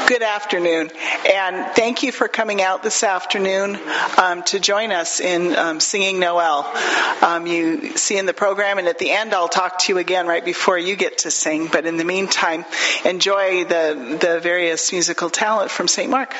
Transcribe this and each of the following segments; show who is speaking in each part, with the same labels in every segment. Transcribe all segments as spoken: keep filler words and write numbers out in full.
Speaker 1: Good afternoon, and thank you for coming out this afternoon um, to join us in um, singing Noel. Um, you see in the program, and at the end I'll talk to you again right before you get to sing, but in the meantime, enjoy the, the various musical talent from Saint Mark.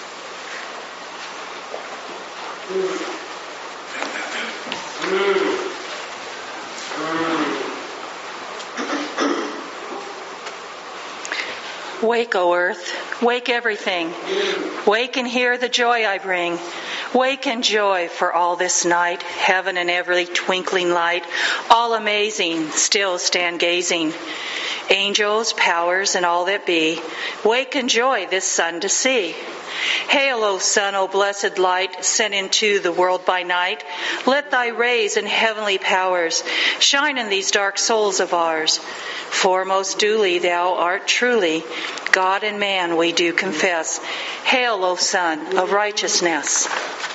Speaker 2: Two. Wake, O earth, wake everything. Wake and hear the joy I bring. Wake and joy for all this night, heaven and every twinkling light, all amazing, still stand gazing. Angels, powers, and all that be, wake and joy this sun to see. Hail, O sun, O blessed light, sent into the world by night. Let thy rays and heavenly powers shine in these dark souls of ours. For most duly thou art truly God and man, we do confess. Hail, O Son of righteousness.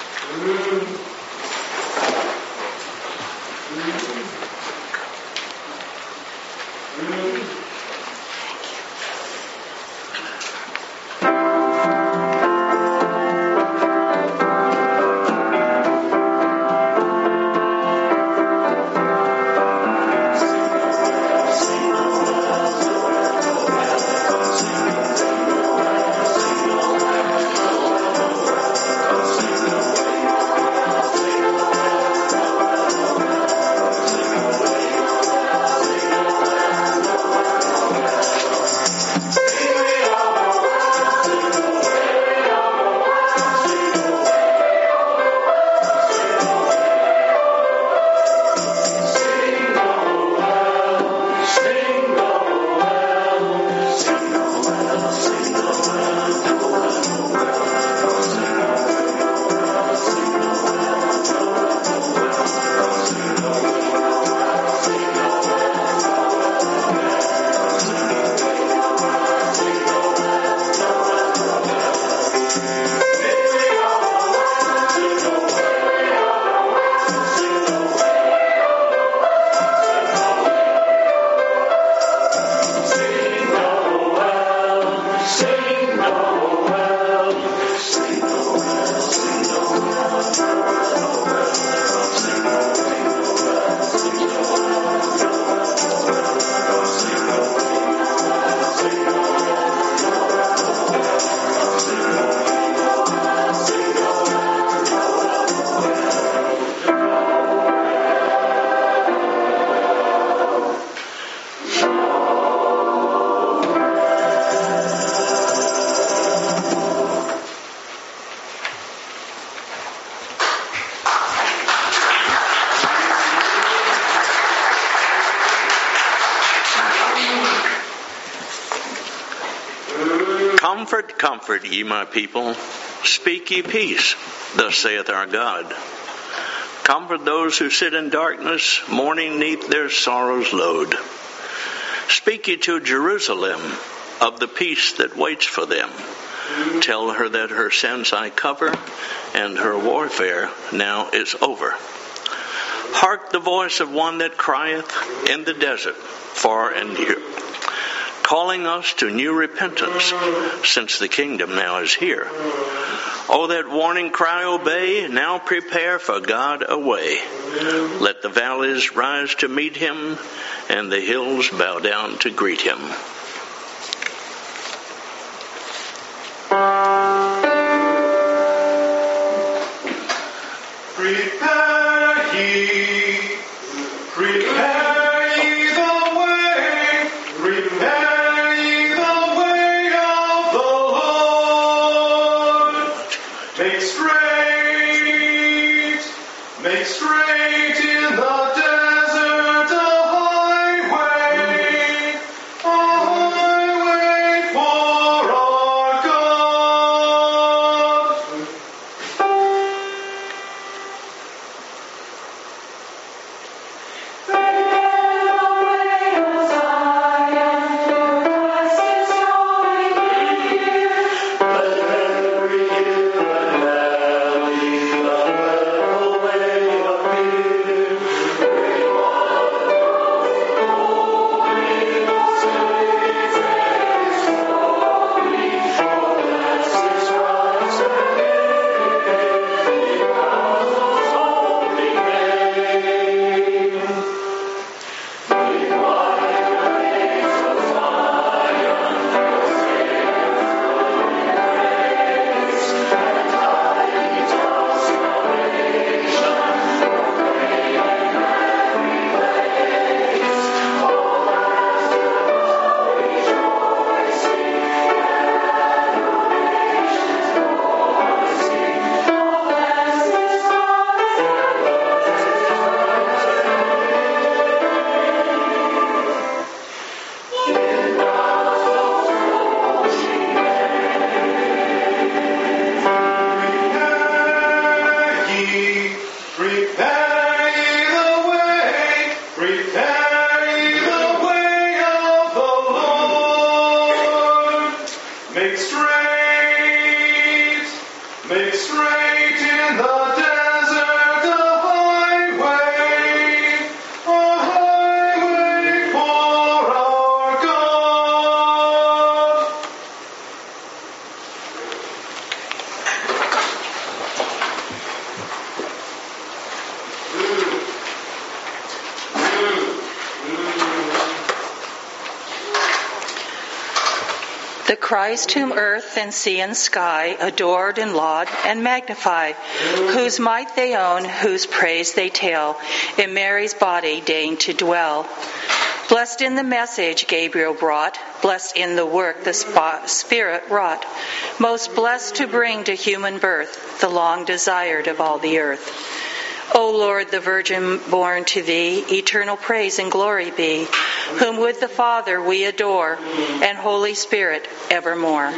Speaker 3: Comfort, comfort ye my people, speak ye peace, thus saith our God. Comfort those who sit in darkness, mourning neath their sorrow's load. Speak ye to Jerusalem of the peace that waits for them. Tell her that her sins I cover, and her warfare now is over. Hark the voice of one that crieth in the desert, far and near, calling us to new repentance, since the kingdom now is here. Oh, that warning cry obey, now prepare for God a way. Let the valleys rise to meet him, and the hills bow down to greet him.
Speaker 4: Prepare ye, prepare ye the way, prepare ye the way of the Lord. Make straight, make straight in the desert a highway, a highway for our God. Thank you.
Speaker 2: Christ whom earth and sea and sky adored and laud and magnify, whose might they own, whose praise they tell, in Mary's body deign to dwell. Blessed in the message Gabriel brought, blessed in the work the Spirit wrought, most blessed to bring to human birth the long desired of all the earth. O Lord, the Virgin born to thee, eternal praise and glory be, whom with the Father we adore, and Holy Spirit evermore.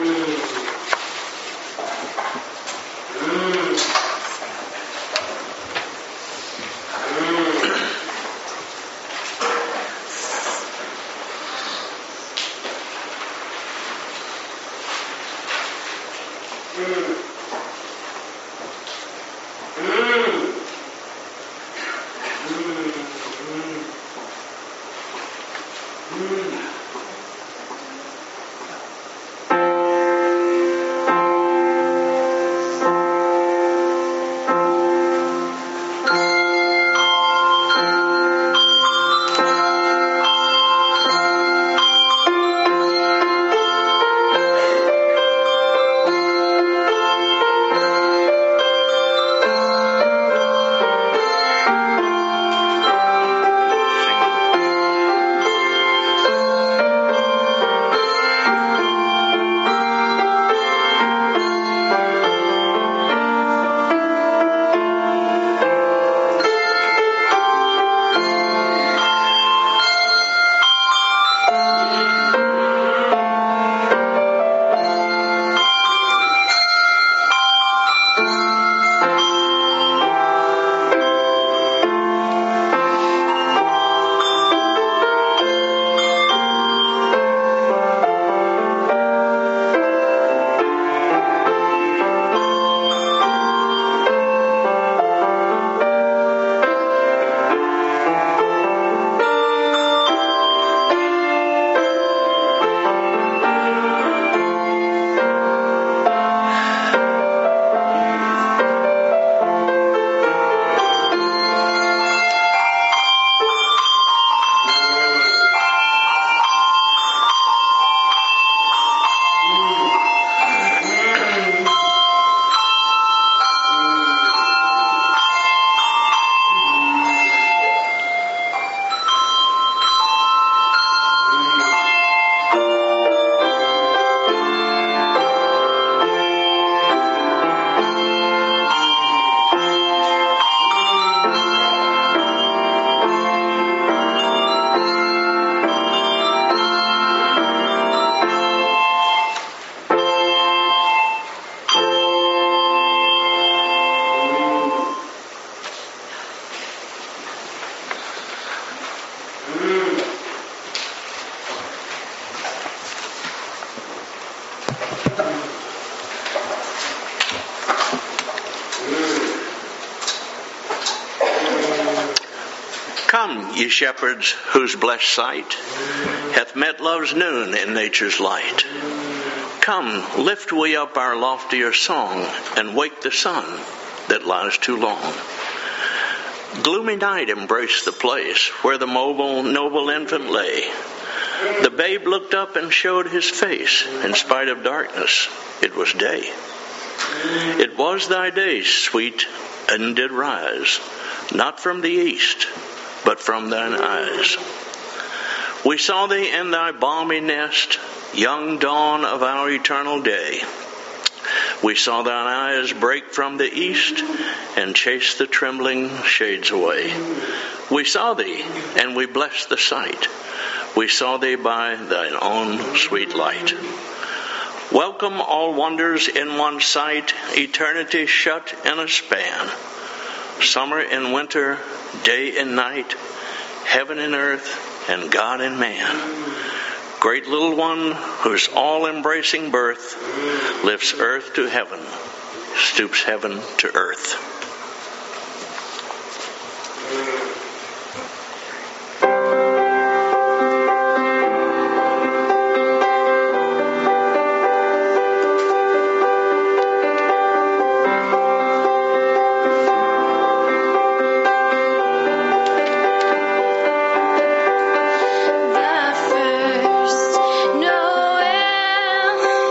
Speaker 3: Come, ye shepherds, whose blessed sight hath met love's noon in nature's light. Come, lift we up our loftier song, and wake the sun that lies too long. Gloomy night embraced the place where the mobile, noble infant lay. The babe looked up and showed his face. In spite of darkness, it was day. It was thy day, sweet, and did rise, not from the east, but from thine eyes. We saw thee in thy balmy nest, young dawn of our eternal day. We saw thine eyes break from the east and chase the trembling shades away. We saw thee, and we blessed the sight. We saw thee by thine own sweet light. Welcome all wonders in one sight, eternity shut in a span. Summer and winter, day and night, heaven and earth, and God and man. Great little one, whose all-embracing birth lifts earth to heaven, stoops heaven to earth.
Speaker 5: The first Noel.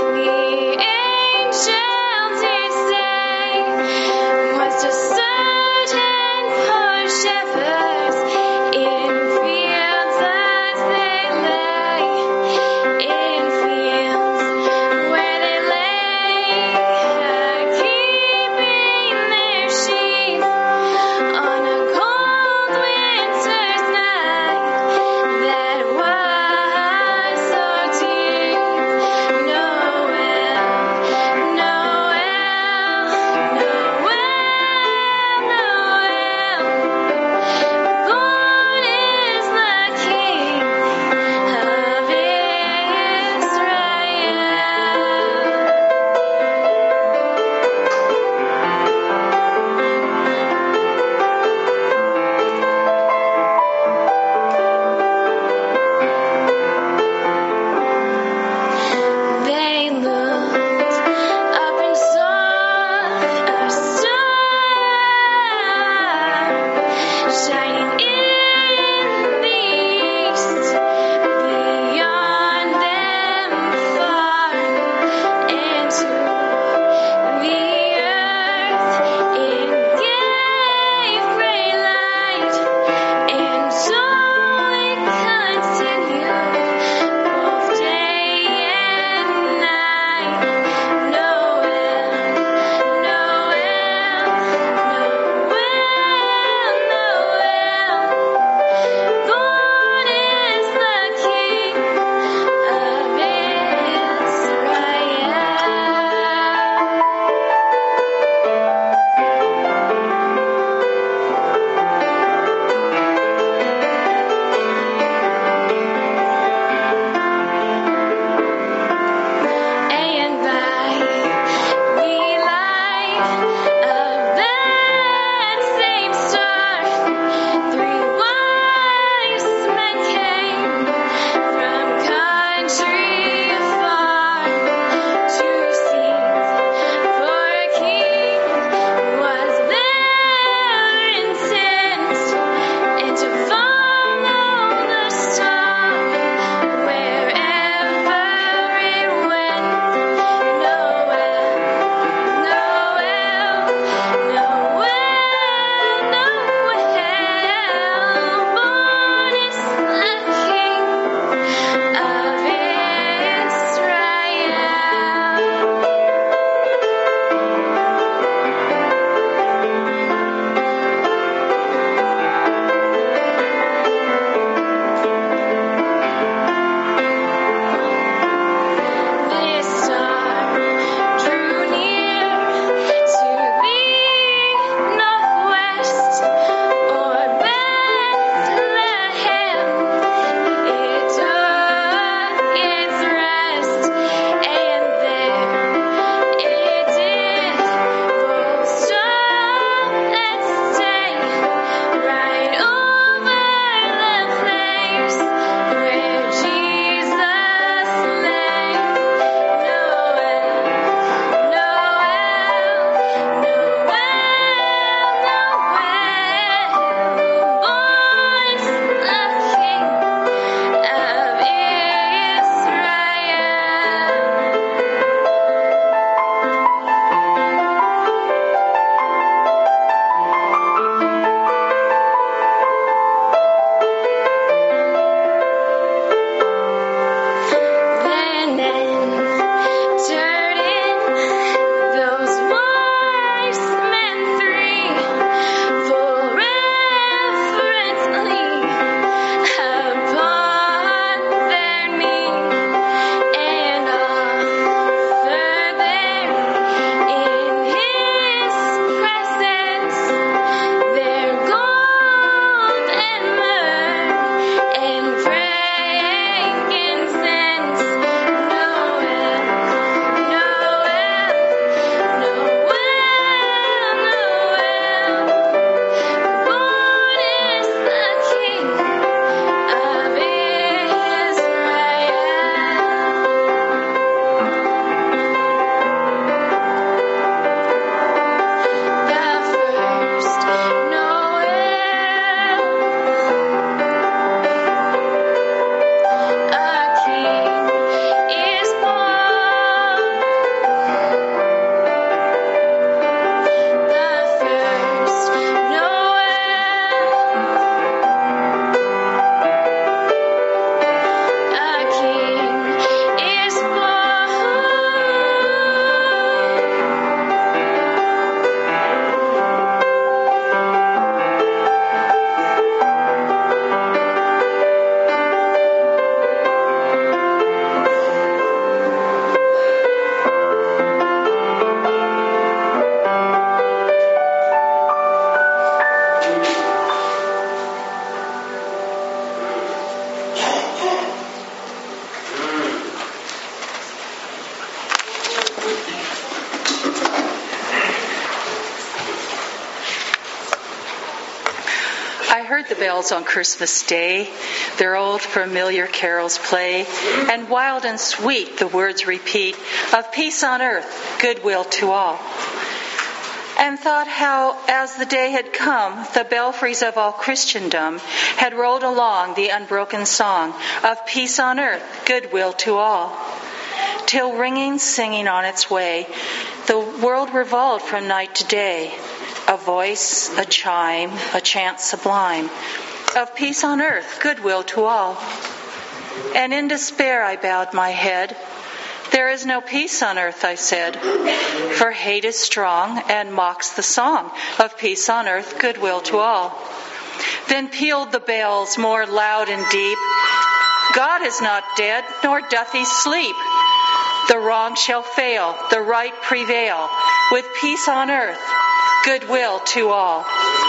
Speaker 2: heard the bells on Christmas Day, their old familiar carols play, and wild and sweet the words repeat of peace on earth, goodwill to all. And thought how, as the day had come, the belfries of all Christendom had rolled along the unbroken song of peace on earth, goodwill to all. Till ringing, singing on its way, the world revolved from night to day, a voice, a chime, a chant sublime, of peace on earth, goodwill to all. And in despair I bowed my head. There is no peace on earth, I said, for hate is strong and mocks the song of peace on earth, goodwill to all. Then pealed the bells more loud and deep. God is not dead, nor doth he sleep. The wrong shall fail, the right prevail, with peace on earth, goodwill to all.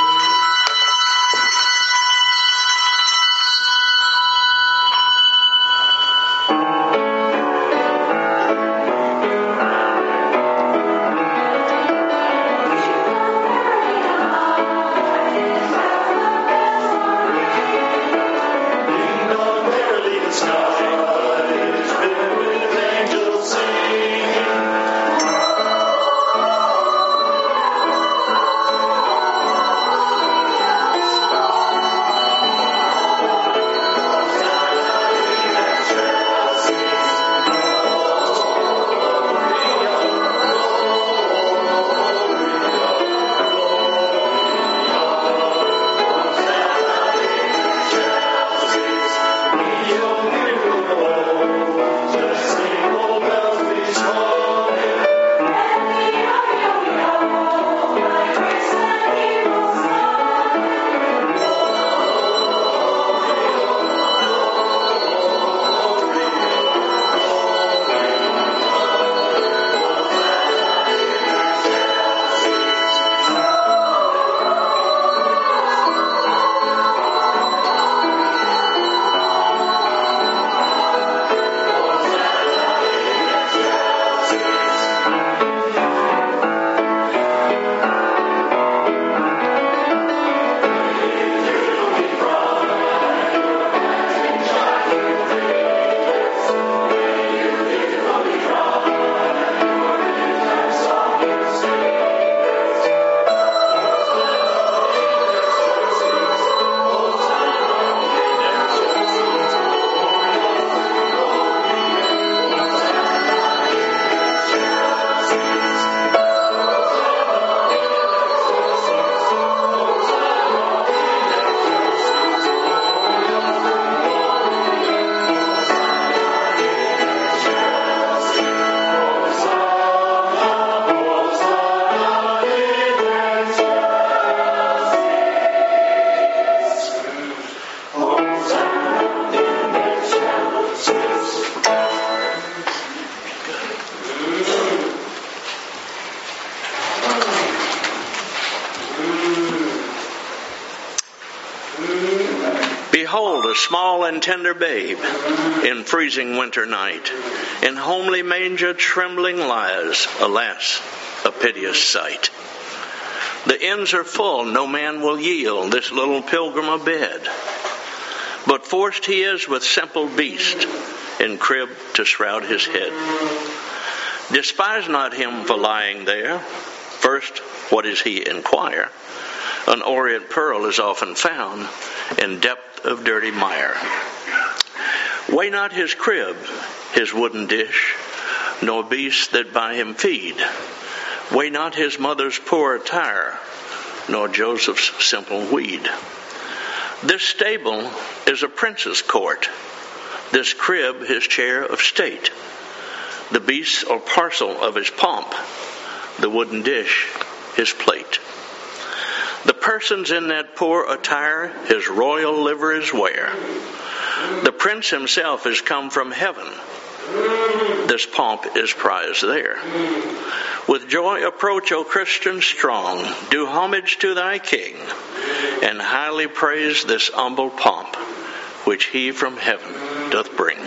Speaker 3: Behold, a small and tender babe in freezing winter night. In homely manger trembling lies, alas, a piteous sight. The inns are full, no man will yield this little pilgrim a bed. But forced he is with simple beast in crib to shroud his head. Despise not him for lying there. First, what is he inquire? An orient pearl is often found in depth of dirty mire. Weigh not his crib, his wooden dish, nor beasts that by him feed. Weigh not his mother's poor attire, nor Joseph's simple weed. This stable is a prince's court, this crib his chair of state. The beasts are parcel of his pomp, the wooden dish his plate. The persons in that poor attire his royal liveries wear. The prince himself is come from heaven. This pomp is prized there. With joy approach, O Christian strong, do homage to thy king, and highly praise this humble pomp, which he from heaven doth bring.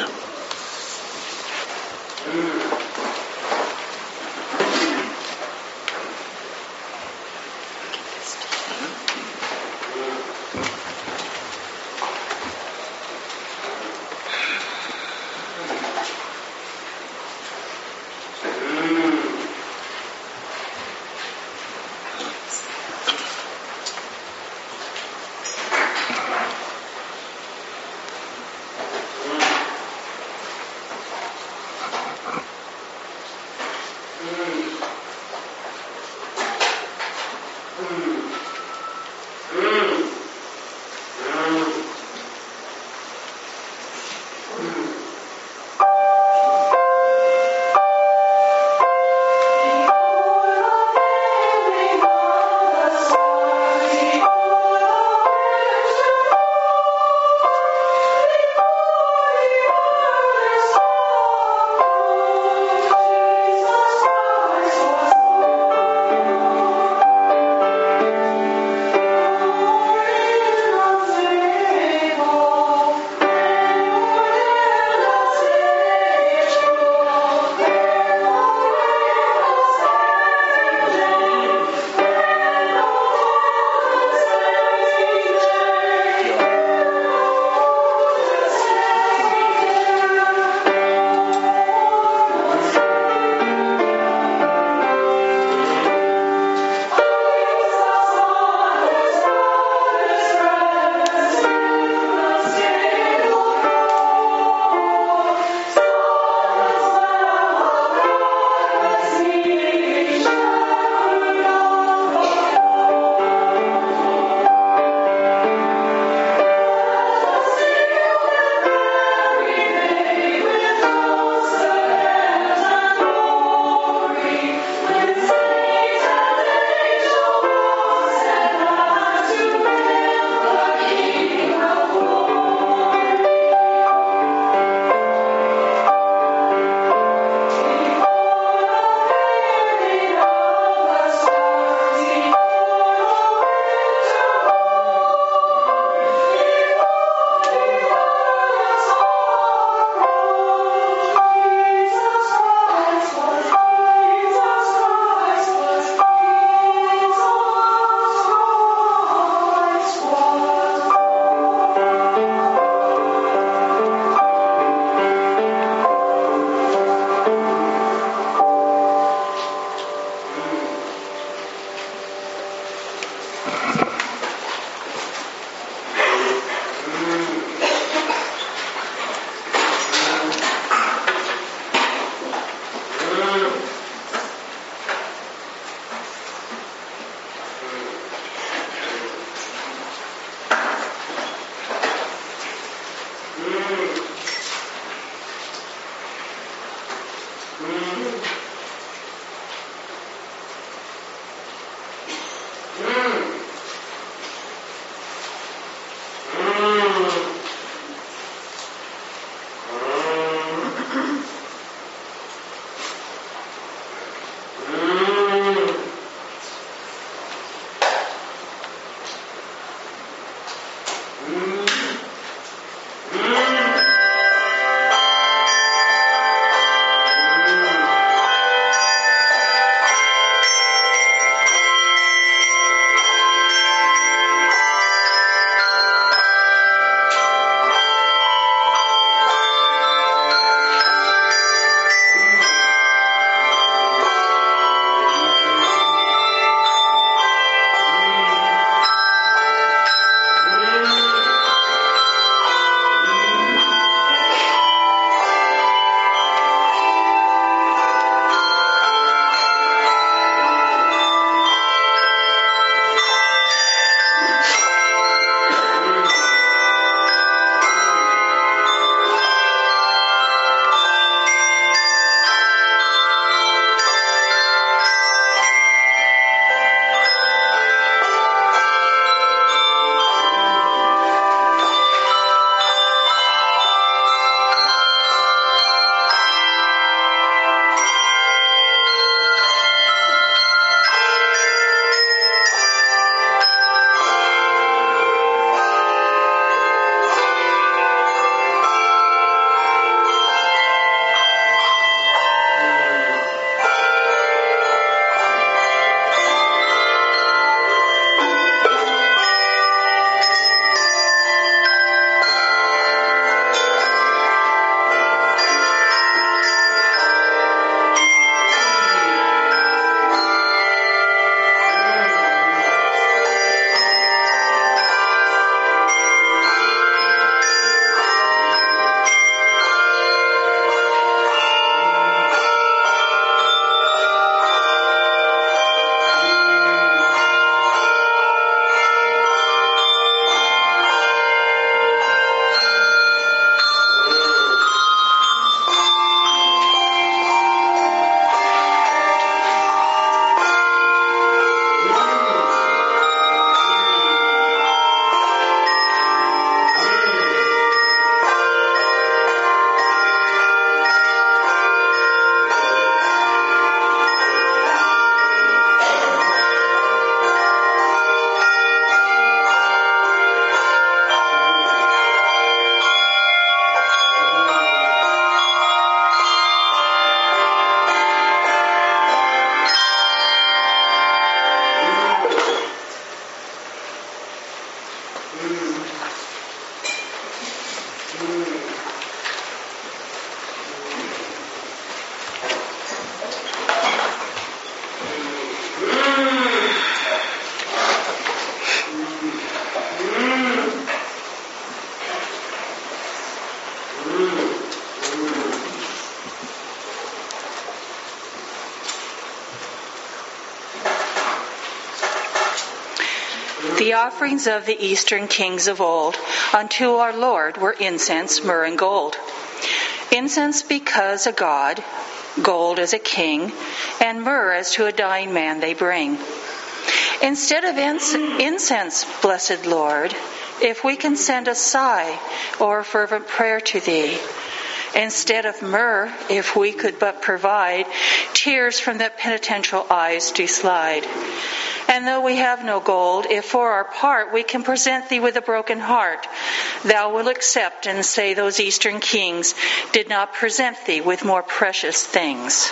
Speaker 2: offerings of the Eastern kings of old unto our Lord were incense, myrrh, and gold. Incense because a god, gold as a king, and myrrh as to a dying man they bring. Instead of incense, blessed Lord, if we can send a sigh or a fervent prayer to thee. Instead of myrrh, if we could but provide tears from that penitential eyes do slide. And though we have no gold, if for our part we can present thee with a broken heart, thou wilt accept and say those Eastern kings did not present thee with more precious things.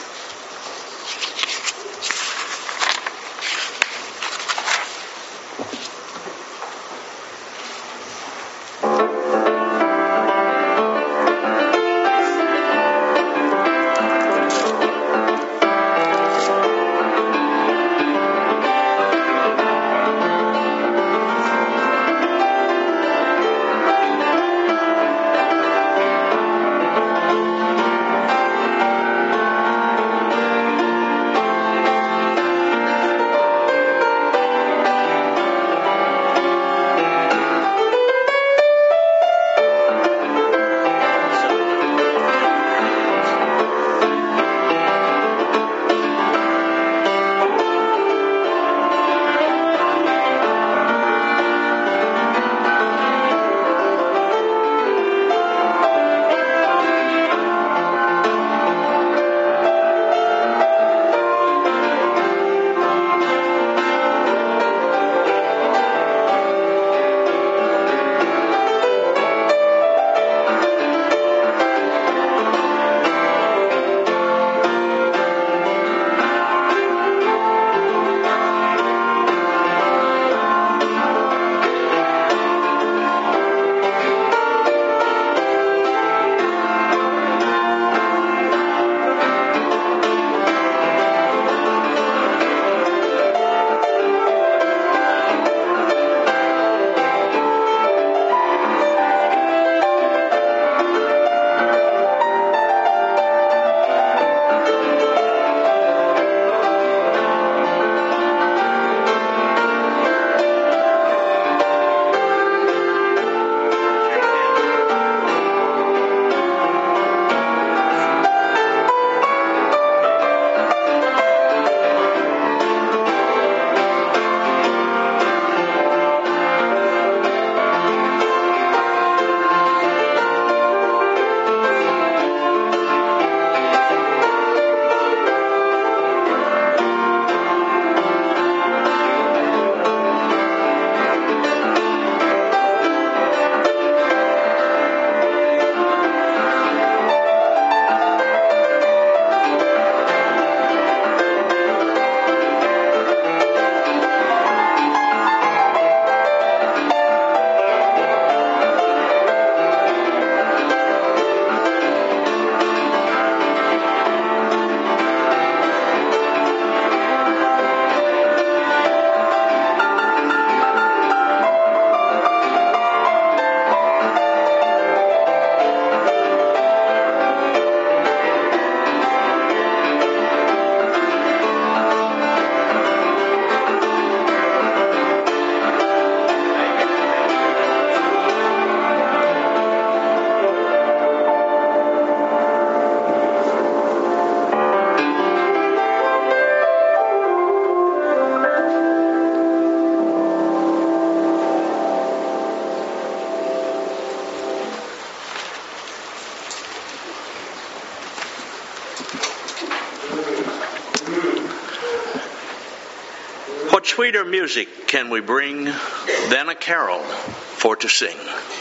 Speaker 3: What sweeter music can we bring than a carol for to sing?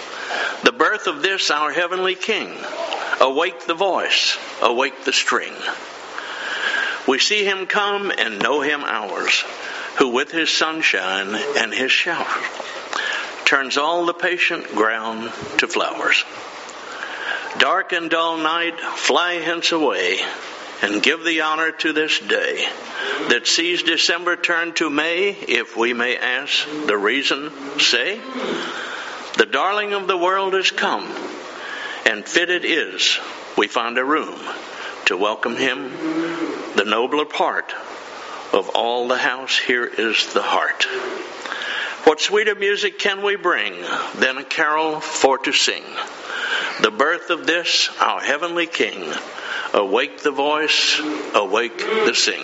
Speaker 3: The birth of this our heavenly King. Awake the voice, awake the string. We see him come and know him ours, who with his sunshine and his shower turns all the patient ground to flowers. Dark and dull night, fly hence away, and give the honor to this day that sees December turn to May, if we may ask the reason, say. The darling of the world is come, and fit it is we find a room to welcome him. The nobler part of all the house here is the heart. What sweeter music can we bring than a carol for to sing? The birth of this, our heavenly King. Awake the voice, awake the sing.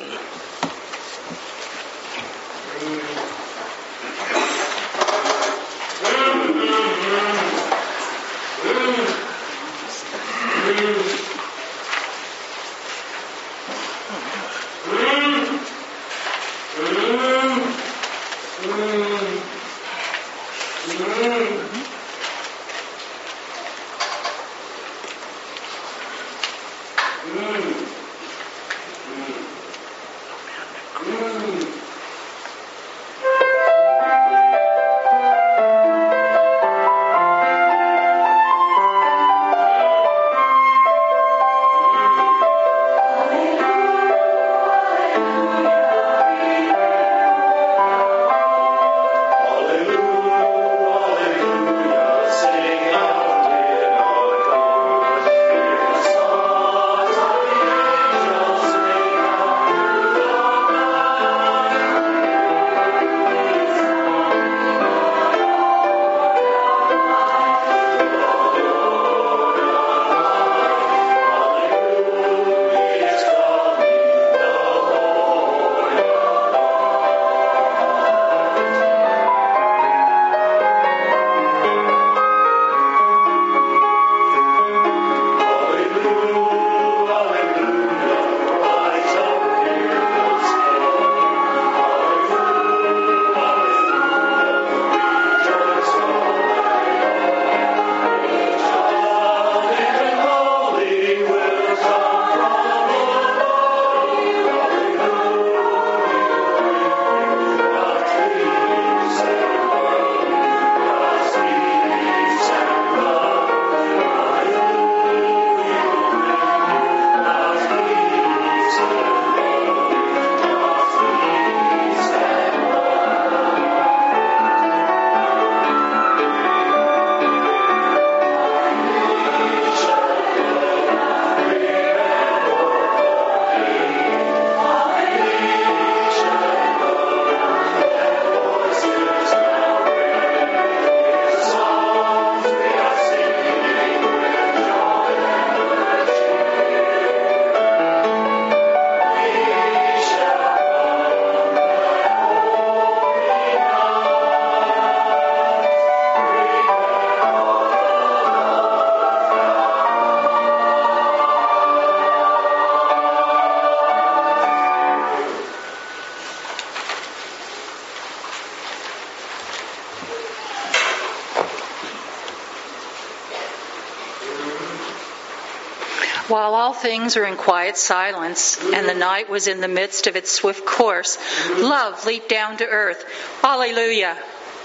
Speaker 2: While all things are in quiet silence, and the night was in the midst of its swift course, love leaped down to earth. Hallelujah!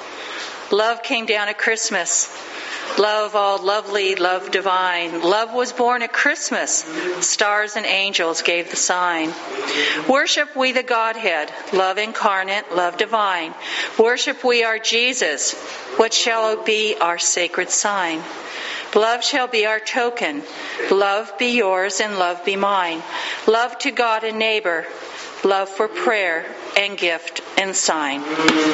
Speaker 2: Love came down at Christmas. Love all lovely, love divine. Love was born at Christmas. Stars and angels gave the sign. Worship we the Godhead, love incarnate, love divine. Worship we our Jesus. What shall be our sacred sign? Love shall be our token. Love be yours and love be mine. Love to God and neighbor. Love for prayer and gift and sign.
Speaker 5: Now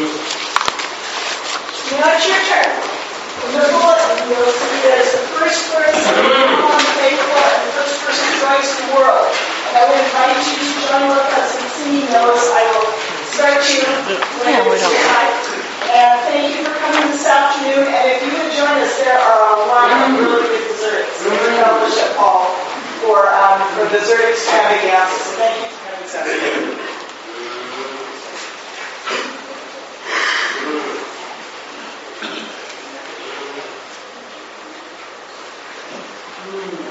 Speaker 5: it's your turn. In the bulletin, you'll see that it's the first person to become faithful and the first person to Christ the world. And I would invite you to join with us in singing those. I will start you when it's your time. And thank you for coming this afternoon. And if you would join us, there are a lot of really good desserts in the fellowship hall for um, for dessert extravaganza. So thank you for coming this afternoon. Mm.